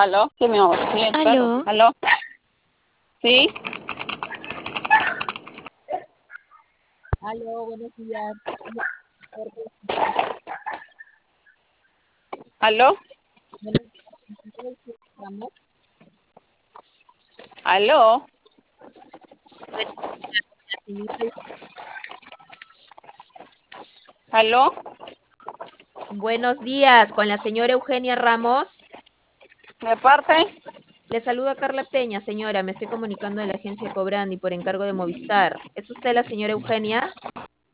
¿Aló? ¿Qué mi amor? Sí, el perro. Aló, ¿Aló? ¿Sí? Aló, buenos días. ¿Aló? Buenos días, Ramos. ¿Aló? ¿Aló? buenos días con la señora Eugenia Ramos. ¿De parte? Le saluda Carla Peña, señora. Me estoy comunicando de la agencia Cobrandi por encargo de Movistar. ¿Es usted la señora Eugenia?